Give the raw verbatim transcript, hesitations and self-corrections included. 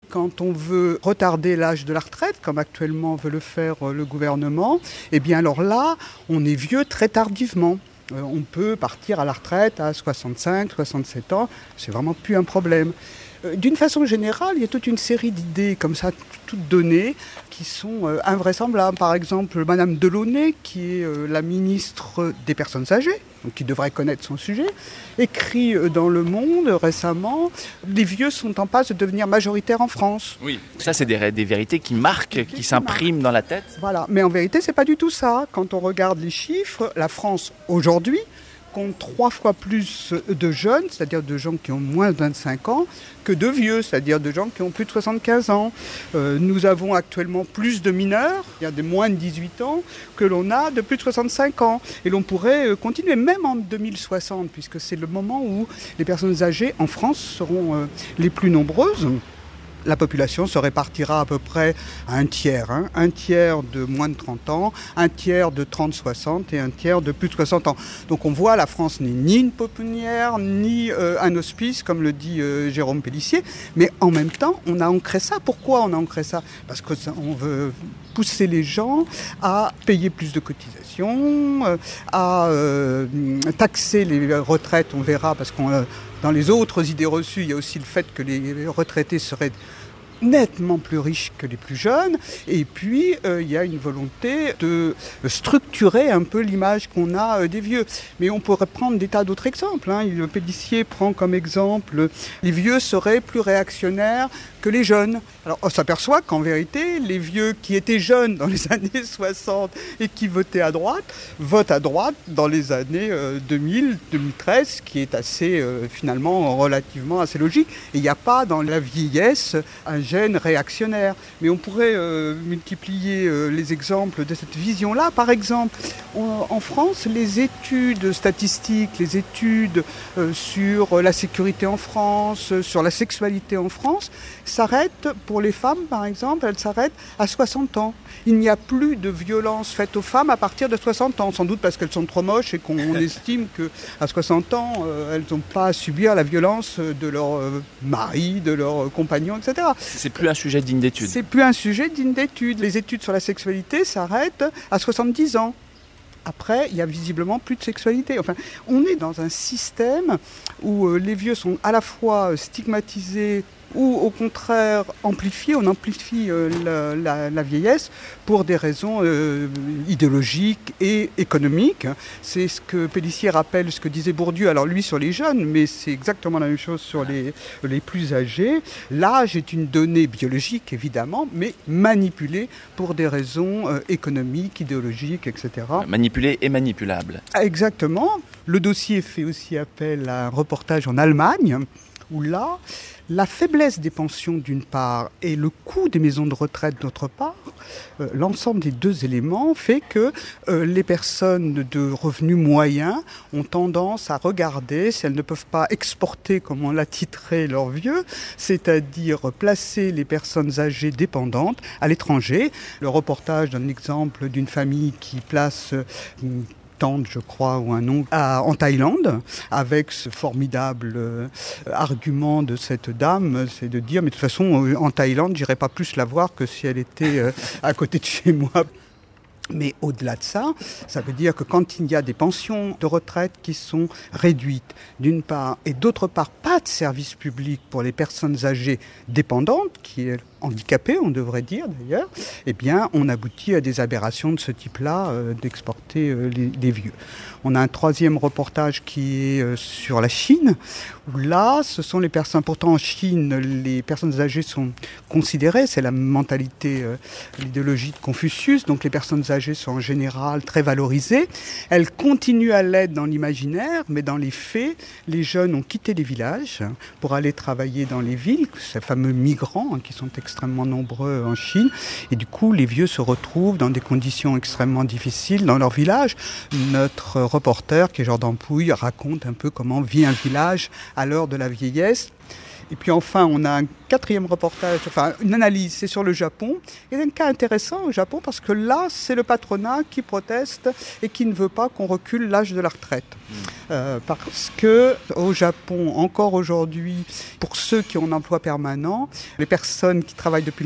quand on veut retarder l'âge de la retraite, comme actuellement veut le faire le gouvernement, eh bien alors là, on est vieux très tardivement. Euh, on peut partir à la retraite à soixante-cinq, soixante-sept ans, c'est vraiment plus un problème. Euh, d'une façon générale, il y a toute une série d'idées comme ça, toutes données, qui sont euh, invraisemblables. Par exemple, Madame Delaunay, qui est euh, la ministre des personnes âgées, donc qui devrait connaître son sujet, écrit euh, dans Le Monde récemment « Les vieux sont en passe de devenir majoritaires en France ». Oui, ça c'est des, des vérités qui marquent, qui, qui s'impriment dans la tête. Voilà, mais en vérité, c'est pas du tout ça. Quand on regarde les chiffres, la France aujourd'hui compte trois fois plus de jeunes, c'est-à-dire de gens qui ont moins de vingt-cinq ans, que de vieux, c'est-à-dire de gens qui ont plus de soixante-quinze ans. Euh, nous avons actuellement plus de mineurs, il y a des moins de dix-huit ans, que l'on a de plus de soixante-cinq ans. Et l'on pourrait continuer, même en deux mille soixante, puisque c'est le moment où les personnes âgées en France seront euh, les plus nombreuses. La population se répartira à peu près à un tiers, hein, un tiers de moins de trente ans, un tiers de trente soixante et un tiers de plus de soixante ans. Donc on voit, la France n'est ni une pouponnière, ni euh, un hospice, comme le dit euh, Jérôme Pellissier, mais en même temps, on a ancré ça. Pourquoi on a ancré ça ? Parce qu'on veut pousser les gens à payer plus de cotisations, euh, à euh, taxer les retraites, on verra, parce qu'on... Euh, Dans les autres idées reçues, il y a aussi le fait que les retraités seraient nettement plus riches que les plus jeunes. Et puis, euh, il y a une volonté de structurer un peu l'image qu'on a euh, des vieux. Mais on pourrait prendre des tas d'autres exemples. Hein. Le Pellissier prend comme exemple les vieux seraient plus réactionnaires que les jeunes. Alors, on s'aperçoit qu'en vérité, les vieux qui étaient jeunes dans les années soixante et qui votaient à droite, votent à droite dans les années euh, deux mille, deux mille treize, ce qui est assez, euh, finalement, relativement assez logique. Et il n'y a pas dans la vieillesse un gène réactionnaire. Mais on pourrait euh, multiplier euh, les exemples de cette vision-là. Par exemple, on, en France, les études statistiques, les études euh, sur la sécurité en France, euh, sur la sexualité en France, s'arrêtent, pour les femmes par exemple, elles s'arrêtent à soixante ans. Il n'y a plus de violence faite aux femmes à partir de soixante ans, sans doute parce qu'elles sont trop moches et qu'on estime qu'à soixante ans, euh, elles n'ont pas à subir la violence de leur euh, mari, de leur euh, compagnon, et cetera. C'est plus un sujet digne d'étude. C'est plus un sujet digne d'étude. Les études sur la sexualité s'arrêtent à soixante-dix ans. Après, il n'y a visiblement plus de sexualité. Enfin, on est dans un système où euh, les vieux sont à la fois stigmatisés ou au contraire amplifiés. On amplifie euh, la, la, la vieillesse pour des raisons euh, idéologiques et économiques. C'est ce que Pellissier rappelle, ce que disait Bourdieu, alors lui sur les jeunes, mais c'est exactement la même chose sur les, les plus âgés. L'âge est une donnée biologique, évidemment, mais manipulée pour des raisons euh, économiques, idéologiques, et cetera. Manipulée et manipulable. Exactement. Le dossier fait aussi appel à un reportage en Allemagne, où là, la faiblesse des pensions d'une part et le coût des maisons de retraite d'autre part, euh, l'ensemble des deux éléments fait que euh, les personnes de revenus moyens ont tendance à regarder si elles ne peuvent pas exporter, comme on l'a titré, leurs vieux, c'est-à-dire placer les personnes âgées dépendantes à l'étranger. Le reportage donne l'exemple d'une famille qui place euh, tante, je crois, ou un oncle, à, en Thaïlande, avec ce formidable euh, argument de cette dame, c'est de dire, mais de toute façon, euh, en Thaïlande, j'irais pas plus la voir que si elle était euh, à côté de chez moi. Mais au-delà de ça, ça veut dire que quand il y a des pensions de retraite qui sont réduites, d'une part, et d'autre part, pas de service public pour les personnes âgées dépendantes, qui est handicapées, on devrait dire d'ailleurs, eh bien, on aboutit à des aberrations de ce type-là, euh, d'exporter euh, les, les vieux. On a un troisième reportage qui est euh, sur la Chine, où là, ce sont les personnes, pourtant en Chine, les personnes âgées sont considérées, c'est la mentalité, euh, l'idéologie de Confucius, donc les personnes âgées sont en général très valorisées. Elles continuent à l'être dans l'imaginaire, mais dans les faits, les jeunes ont quitté les villages pour aller travailler dans les villes, ces fameux migrants hein, qui sont extrêmement nombreux en Chine, et du coup, les vieux se retrouvent dans des conditions extrêmement difficiles dans leur village. Notre reporter, qui est Jordan Pouille, raconte un peu comment vit un village à l'heure de la vieillesse. Et puis enfin, on a un quatrième reportage, enfin une analyse, c'est sur le Japon. Il y a un cas intéressant au Japon parce que là, c'est le patronat qui proteste et qui ne veut pas qu'on recule l'âge de la retraite. Mmh. Euh, parce que au Japon, encore aujourd'hui, pour ceux qui ont un emploi permanent, les personnes qui travaillent depuis